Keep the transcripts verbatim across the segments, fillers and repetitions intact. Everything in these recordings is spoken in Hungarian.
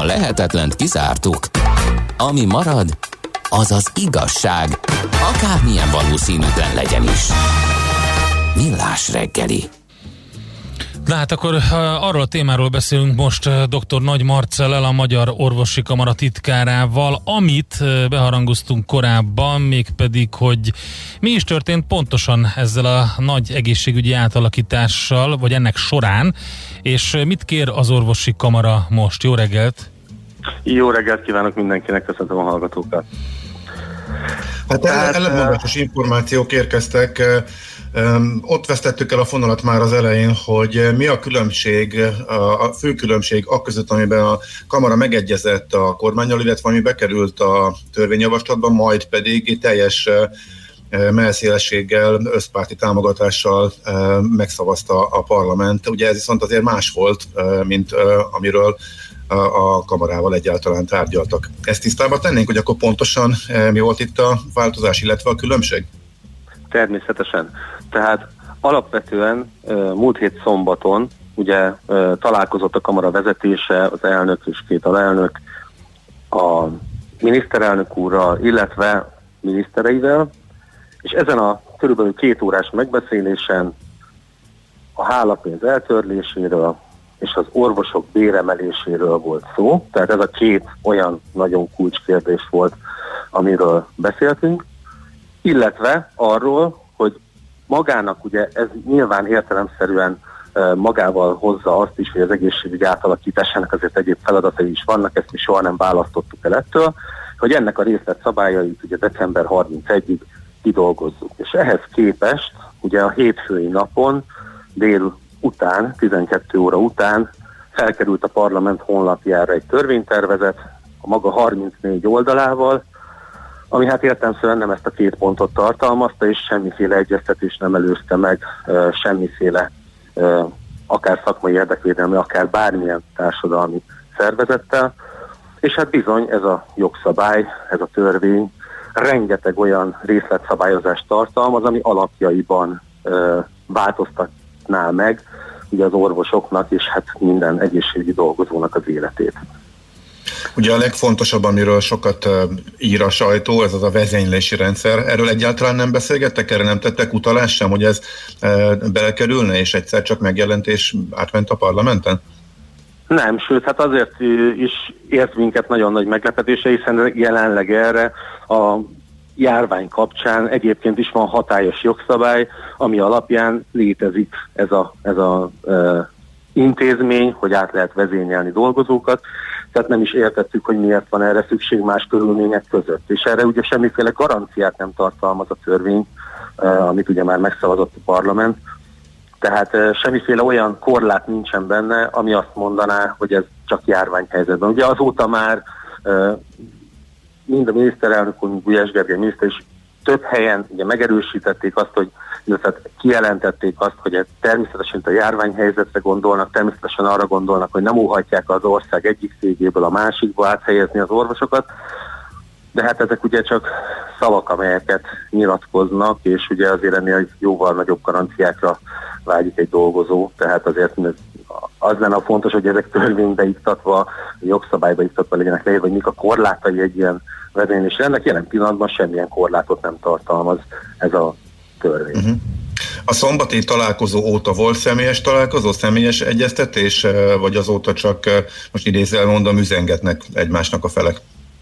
lehetetlent kizártuk. Ami marad, az az igazság, akármilyen valószínűtlen legyen is. Millás reggeli. Na hát akkor arról a témáról beszélünk most dr. Nagy Marcellel, a Magyar Orvosi Kamara titkárával, amit beharangoztunk korábban, mégpedig, hogy mi is történt pontosan ezzel a nagy egészségügyi átalakítással, vagy ennek során, és mit kér az Orvosi Kamara most? Jó reggelt! Jó reggelt kívánok mindenkinek, köszöntöm a hallgatókat! Hát ellentmondásos információk érkeztek. Um, ott vesztettük el a fonalat már az elején, hogy mi a különbség, a fő különbség akközött, amiben a Kamara megegyezett a kormánnyal, illetve ami bekerült a törvényjavaslatban, majd pedig teljes uh, mellszélességgel, összpárti támogatással uh, megszavazta a parlament. Ugye ez viszont azért más volt, uh, mint uh, amiről a Kamarával egyáltalán tárgyaltak. Ezt tisztában tennénk, hogy akkor pontosan uh, mi volt itt a változás, illetve a különbség? Természetesen. Tehát alapvetően múlt hét szombaton ugye találkozott a Kamara vezetése, az elnök és két alelnök a miniszterelnök úrral, illetve minisztereivel, és ezen a körülbelül két órás megbeszélésen a hálapénz eltörléséről és az orvosok béremeléséről volt szó. Tehát ez a két olyan nagyon kulcskérdés volt, amiről beszéltünk, illetve arról, hogy magának ugye ez nyilván értelemszerűen e, magával hozza azt is, hogy az egészségügyi átalakításának azért egyéb feladatai is vannak, ezt mi soha nem választottuk el ettől, hogy ennek a részletszabályait ugye december harmincegyedikéig kidolgozzuk. És ehhez képest ugye a hétfői napon dél után, tizenkét óra után felkerült a parlament honlapjára egy törvénytervezet a maga harmincnégy oldalával, ami hát értelemszerűen nem ezt a két pontot tartalmazta, és semmiféle egyeztetés nem előzte meg, semmiféle akár szakmai érdekvédelmi, akár bármilyen társadalmi szervezettel, és hát bizony ez a jogszabály, ez a törvény rengeteg olyan részletszabályozást tartalmaz, ami alapjaiban változtatná meg ugye az orvosoknak és hát minden egészségügyi dolgozónak az életét. Ugye a legfontosabb, amiről sokat uh, ír a sajtó, ez az a vezénylési rendszer. Erről egyáltalán nem beszélgettek, erre nem tettek utalást sem, hogy ez uh, belekerülne, és egyszer csak megjelent és átment a parlamenten? Nem, sőt, hát azért is ért minket nagyon nagy meglepetése, hiszen jelenleg erre a járvány kapcsán egyébként is van hatályos jogszabály, ami alapján létezik ez a, ez a uh, intézmény, hogy át lehet vezényelni dolgozókat, tehát nem is értettük, hogy miért van erre szükség más körülmények között. És erre ugye semmiféle garanciát nem tartalmaz a törvény, uh, amit ugye már megszavazott a parlament, tehát uh, semmiféle olyan korlát nincsen benne, ami azt mondaná, hogy ez csak járványhelyzetben. Ugye azóta már uh, mind a miniszterelnök úr, Gulyás Gergely miniszter is több helyen ugye megerősítették azt, hogy illetve kijelentették azt, hogy természetesen a járványhelyzetre gondolnak, természetesen arra gondolnak, hogy nem óhatják az ország egyik szégéből a másikba áthelyezni az orvosokat, de hát ezek ugye csak szavak, amelyeket nyilatkoznak, és ugye azért ennél jóval nagyobb garanciákra vágyik egy dolgozó, tehát azért az lenne fontos, hogy ezek törvénybe iktatva, jogszabályba iktatva legyenek leírva, hogy mik a korlátai egy ilyen vezénylésre. Ennek jelen pillanatban semmilyen korlátot nem tartalmaz ez a törvény. Uh-huh. A szombati találkozó óta volt személyes találkozó, személyes egyeztetés, vagy azóta csak, most idézzel mondom, üzengetnek egymásnak a felek?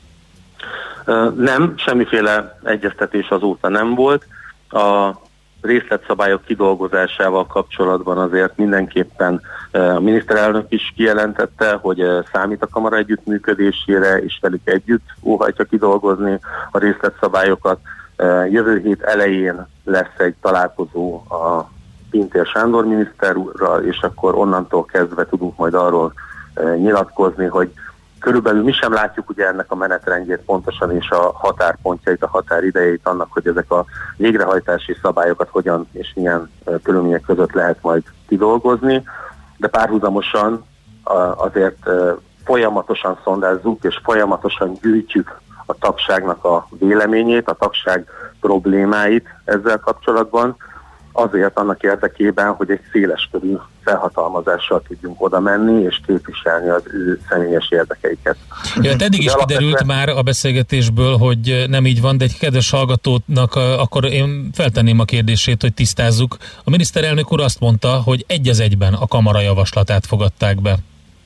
Nem, semmiféle egyeztetés azóta nem volt. A részletszabályok kidolgozásával kapcsolatban azért mindenképpen a miniszterelnök is kijelentette, hogy számít a kamara együttműködésére, és velük együtt óhajtja kidolgozni a részletszabályokat. Jövő hét elején lesz egy találkozó a Pintér Sándor miniszter úrral, és akkor onnantól kezdve tudunk majd arról nyilatkozni, hogy körülbelül mi sem látjuk ugye ennek a menetrendjét pontosan, és a határpontjait, a határidejét annak, hogy ezek a végrehajtási szabályokat hogyan és milyen körülmények között lehet majd kidolgozni, de párhuzamosan azért folyamatosan szondázzuk, és folyamatosan gyűjtjük a tagságnak a véleményét, a tagság problémáit ezzel kapcsolatban. azért annak érdekében, hogy egy széleskörű felhatalmazással tudjunk oda menni és képviselni az ő személyes érdekeiket. Ja, hát eddig is kiderült már a beszélgetésből, hogy nem így van, de egy kedves hallgatónak akkor én feltenném a kérdését, hogy tisztázzuk. A miniszterelnök úr azt mondta, hogy egy az egyben a kamara javaslatát fogadták be.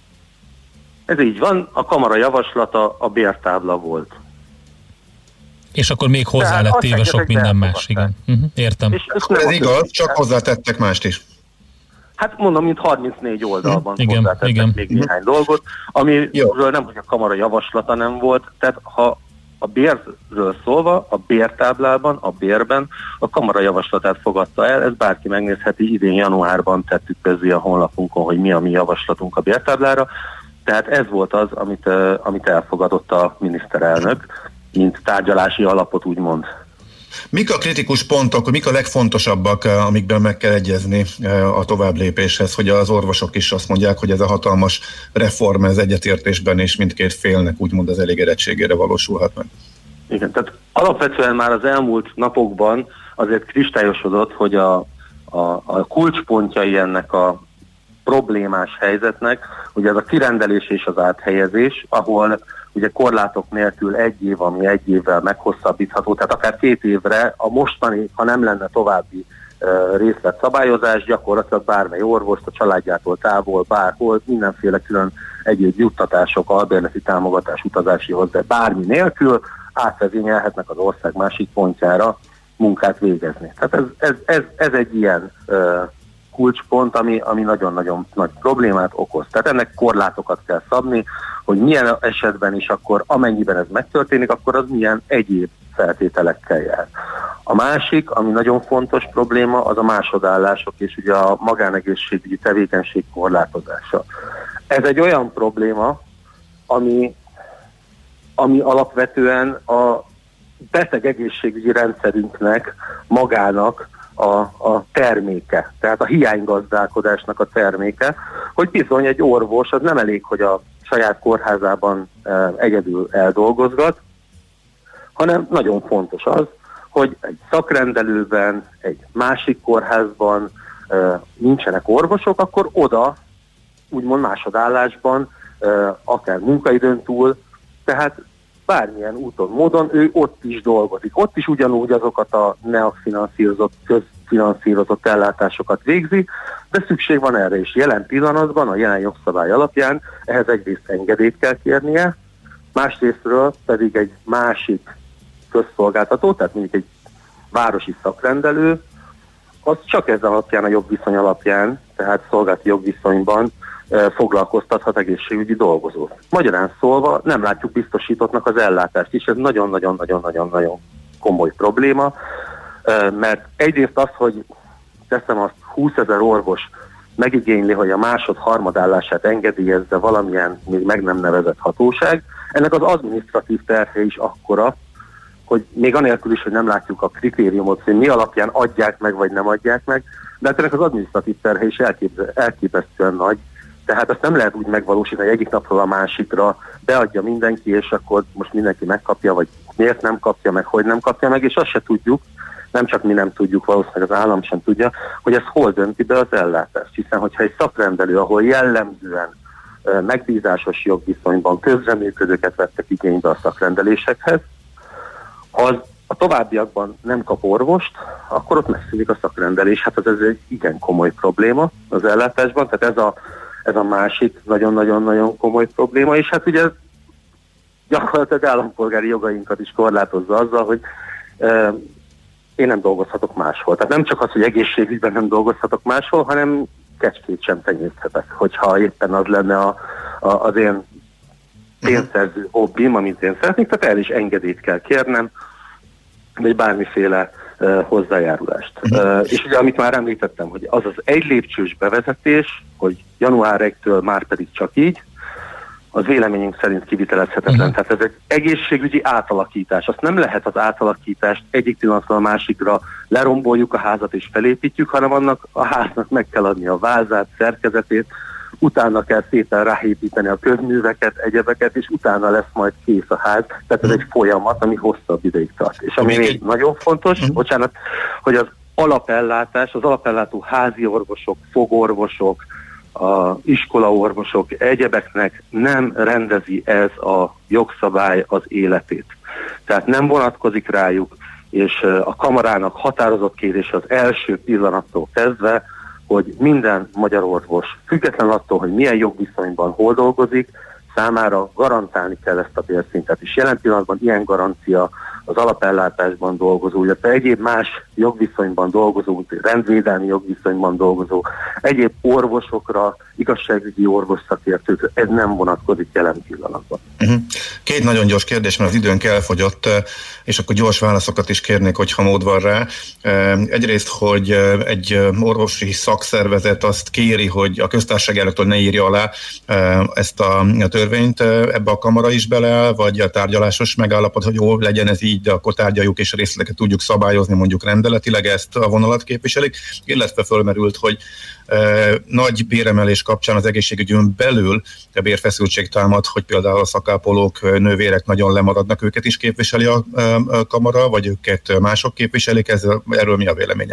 Ez így van, a kamara javaslata a bértábla volt. És akkor még hozzá Tehát lett téve sok minden más. Igen. Uh-huh, értem. És ez igaz, csak hozzátettek mást is. Hát mondom, mint harmincnégy oldalban igen, hozzátettek igen. még néhány dolgot, amiről nem, hogy a kamara javaslata nem volt, tehát ha a bérről szólva, a bértáblában, a bérben a kamara javaslatát fogadta el, ez bárki megnézheti, idén januárban tettük közzé a honlapunkon, hogy mi a mi javaslatunk a bértáblára, tehát ez volt az, amit, uh, amit elfogadott a miniszterelnök, mint tárgyalási alapot úgymond. Mik a kritikus pontok, mik a legfontosabbak, amikben meg kell egyezni a továbblépéshez, hogy az orvosok is azt mondják, hogy ez a hatalmas reform, ez egyetértésben és mindkét félnek úgymond az elégedettségére valósulhat meg? Igen, tehát alapvetően már az elmúlt napokban azért kristályosodott, hogy a, a, a kulcspontjai ennek a problémás helyzetnek, ugye ez a kirendelés és az áthelyezés, ahol ugye korlátok nélkül egy év, ami egy évvel meghosszabbítható, tehát akár két évre a mostani, ha nem lenne további uh, részletszabályozás, gyakorlatilag bármely orvost a családjától távol, bárhol, mindenféle külön egyéb juttatások, albérleti támogatás, utazási hozzá, bármi nélkül átvezényelhetnek az ország másik pontjára munkát végezni. Tehát ez, ez, ez, ez egy ilyen uh, kulcspont, ami, ami nagyon-nagyon nagy problémát okoz. Tehát ennek korlátokat kell szabni, hogy milyen esetben is akkor, amennyiben ez megtörténik, akkor az milyen egyéb feltételekkel jár. A másik, ami nagyon fontos probléma, az a másodállások és ugye a magánegészségügyi tevékenység korlátozása. Ez egy olyan probléma, ami, ami alapvetően a beteg egészségügyi rendszerünknek magának A, a terméke, tehát a hiánygazdálkodásnak a terméke, hogy bizony egy orvos, az nem elég, hogy a saját kórházában e, egyedül eldolgozgat, hanem nagyon fontos az, hogy egy szakrendelőben, egy másik kórházban e, nincsenek orvosok, akkor oda, úgymond másodállásban, e, akár munkaidőn túl, tehát bármilyen úton, módon ő ott is dolgozik. Ott is ugyanúgy azokat a neofinanszírozott, közfinanszírozott ellátásokat végzi, de szükség van erre is. Jelen pillanatban, a jelen jogszabály alapján ehhez egyrészt engedélyt kell kérnie, másrésztről pedig egy másik közszolgáltató, tehát mondjuk egy városi szakrendelő, az csak ez alapján, a jogviszony alapján, tehát szolgálati jogviszonyban foglalkoztathat egészségügyi dolgozót. Magyarán szólva nem látjuk biztosítottnak az ellátást is, ez nagyon-nagyon-nagyon-nagyon-nagyon komoly probléma, mert egyrészt az, hogy teszem azt, húszezer orvos megigényli, hogy a másod-harmadállását engedélyezze valamilyen még meg nem nevezett hatóság, ennek az adminisztratív terhe is akkora, hogy még anélkül is, hogy nem látjuk a kritériumot, hogy mi alapján adják meg, vagy nem adják meg, de hát ennek az adminisztratív terhe is elkép- elképesztően nagy. Tehát azt nem lehet úgy megvalósítani, hogy egyik napról a másikra beadja mindenki, és akkor most mindenki megkapja, vagy miért nem kapja meg, hogy nem kapja meg, és azt se tudjuk, nem csak mi nem tudjuk, valószínűleg az állam sem tudja, hogy ez hol dönti be az ellátást. Hiszen, hogyha egy szakrendelő, ahol jellemzően e, megbízásos jogviszonyban közreműködőket vettek igénybe a szakrendelésekhez, ha az a továbbiakban nem kap orvost, akkor ott megszűnik a szakrendelés. Hát ez egy igen komoly probléma az ellátásban, tehát ez a Ez a másik nagyon-nagyon-nagyon komoly probléma, és hát ugye gyakorlatilag állampolgári jogainkat is korlátozza azzal, hogy e, én nem dolgozhatok máshol. Tehát nem csak az, hogy egészségügyben nem dolgozhatok máshol, hanem kecskét sem tenyészthetek, hogyha éppen az lenne a, a, az én pénzszerző hobbim, amit én szeretnék, tehát el is engedélyt kell kérnem, vagy bármiféle uh, hozzájárulást. Uh, és ugye, amit már említettem, hogy az az egy lépcsős bevezetés, hogy január elsejétől már pedig csak így, az véleményünk szerint kivitelezhetetlen. Uh-huh. Tehát ez egy egészségügyi átalakítás. Azt nem lehet az átalakítást egyik pillanatról a másikra leromboljuk a házat és felépítjük, hanem annak a háznak meg kell adni a vázát, szerkezetét, utána kell szépen ráépíteni a közműveket, egyebeket, és utána lesz majd kész a ház. Tehát ez egy folyamat, ami hosszabb ideig tart. És ami még nagyon fontos, uh-huh. bocsánat, hogy az alapellátás, az alapellátó házi orvosok, fogorvosok, a iskolaorvosok, egyebeknek nem rendezi ez a jogszabály az életét. Tehát nem vonatkozik rájuk, és a kamarának határozott kérés az első pillanattól kezdve, hogy minden magyar orvos, független attól, hogy milyen jogviszonyban hol dolgozik, számára garantálni kell ezt a bérszintet. És jelen pillanatban ilyen garancia az alapellátásban dolgozó, illetve egyéb más jogviszonyban dolgozó, rendvédelmi jogviszonyban dolgozó, egyéb orvosokra, igazságügyi orvosszakértőkre, ez nem vonatkozik jelen pillanatban. Uh-huh. Két nagyon gyors kérdés, mert az időnk elfogyott, és akkor gyors válaszokat is kérnék, hogyha mód van rá. Egyrészt, hogy egy orvosi szakszervezet azt kéri, hogy a köztársaság elnöktől ne írja alá ezt a törvényt, ebbe a kamara is beleáll, vagy a tárgyalásos megállapod, hogy jó, legyen ez így, de akkor tárgyaljuk és a részleteket tudjuk szabályozni, mondjuk rendeletileg ezt a vonalat képviselik, illetve fölmerült, hogy e, nagy béremelés kapcsán az egészségügyön belül a bérfeszültség támad, hogy például a szakápolók, nővérek nagyon lemaradnak, őket is képviseli a, a kamara, vagy őket mások képviselik, ez, erről mi a véleménye?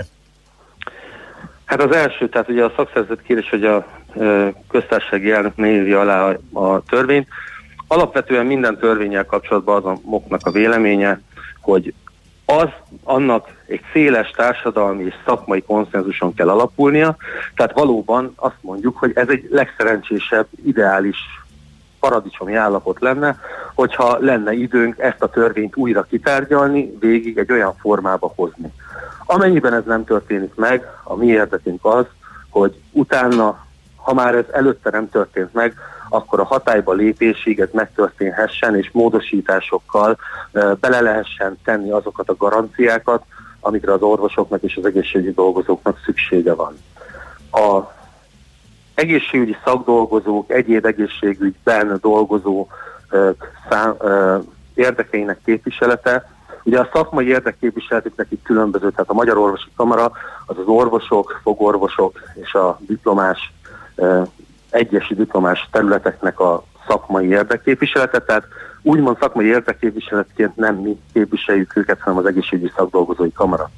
Hát az első, tehát ugye a szakszervezet kérés, hogy a e, köztársasági elnök ne írja alá a, a törvényt. Alapvetően minden törvénnyel kapcsolatban azoknak a véleménye, hogy az annak egy széles társadalmi és szakmai konszenzuson kell alapulnia, tehát valóban azt mondjuk, hogy ez egy legszerencsésebb, ideális paradicsomi állapot lenne, hogyha lenne időnk ezt a törvényt újra kitárgyalni, végig egy olyan formába hozni. Amennyiben ez nem történik meg, a mi érdekünk az, hogy utána, ha már ez előtte nem történt meg, akkor a hatályba lépésig ez megtörténhessen, és módosításokkal e, bele lehessen tenni azokat a garanciákat, amikre az orvosoknak és az egészségügyi dolgozóknak szüksége van. A egészségügyi szakdolgozók, egyéb egészségügyben dolgozó e, szám, e, érdekeinek képviselete, ugye a szakmai érdekképviseletüknek itt különböző, tehát a Magyar Orvosi Kamara az az orvosok, fogorvosok és a diplomás e, egyesi diplomás területeknek a szakmai érdekképviselete, tehát úgymond szakmai érdekképviseletként nem mi képviseljük őket, hanem az egészségügyi szakdolgozói kamara.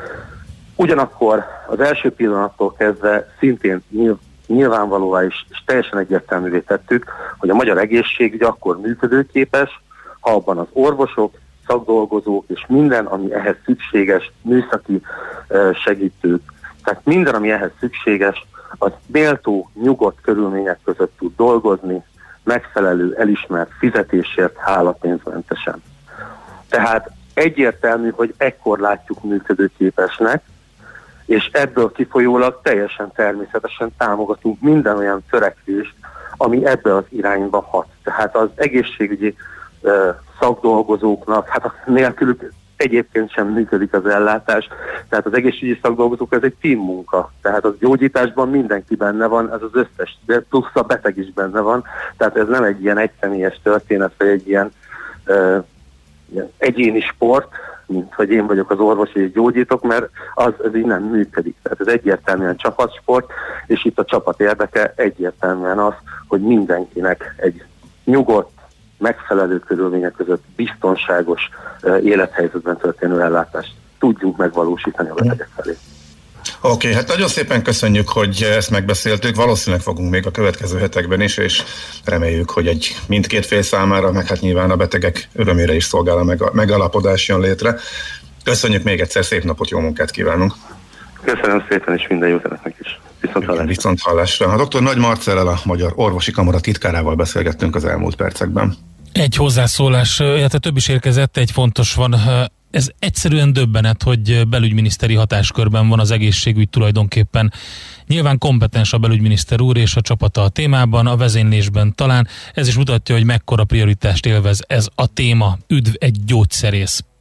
Ugyanakkor az első pillanattól kezdve szintén nyilvánvalóvá és, és teljesen egyértelművé tettük, hogy a magyar egészségügy akkor működőképes, ha abban az orvosok, szakdolgozók és minden, ami ehhez szükséges, műszaki segítők, tehát minden, ami ehhez szükséges, az méltó, nyugodt körülmények között tud dolgozni, megfelelő, elismert fizetésért hálapénzmentesen. Tehát egyértelmű, hogy ekkor látjuk működőképesnek, és ebből kifolyólag teljesen természetesen támogatunk minden olyan törekvést, ami ebbe az irányba hat. Tehát az egészségügyi uh, szakdolgozóknak, hát nélkülük egyébként sem működik az ellátás, tehát az egészségügyi szakdolgozók ez egy team munka, tehát az gyógyításban mindenki benne van, ez az összes, de plusz a beteg is benne van, tehát ez nem egy ilyen egyszemélyes történet, vagy egy ilyen, uh, ilyen egyéni sport, mint hogy én vagyok az orvos és gyógyítok, mert az, az így nem működik. Tehát ez egyértelműen csapatsport, és itt a csapat érdeke egyértelműen az, hogy mindenkinek egy nyugodt, megfelelő körülmények között biztonságos uh, élethelyzetben történő ellátást tudjunk megvalósítani a betegek felé. Oké, okay, hát nagyon szépen köszönjük, hogy ezt megbeszéltük, valószínűleg fogunk még a következő hetekben is, és reméljük, hogy egy mindkét fél számára, meg hát nyilván a betegek örömére is szolgál a megállapodás jön létre. Köszönjük még egyszer, szép napot, jó munkát kívánunk! Köszönöm szépen, és minden jót önöknek is. Viszont hallásra. Viszont hallásra. A doktor Nagy Marcellel, a Magyar Orvosi Kamara titkárával beszélgettünk az elmúlt percekben. Egy hozzászólás, illetve több is érkezett, egy fontos van. Ez egyszerűen döbbenet, hogy belügyminiszteri hatáskörben van az egészségügy tulajdonképpen. Nyilván kompetens a belügyminiszter úr és a csapata a témában, a vezénylésben talán. Ez is mutatja, hogy mekkora prioritást élvez ez a téma. Üdv egy gyógyszerész!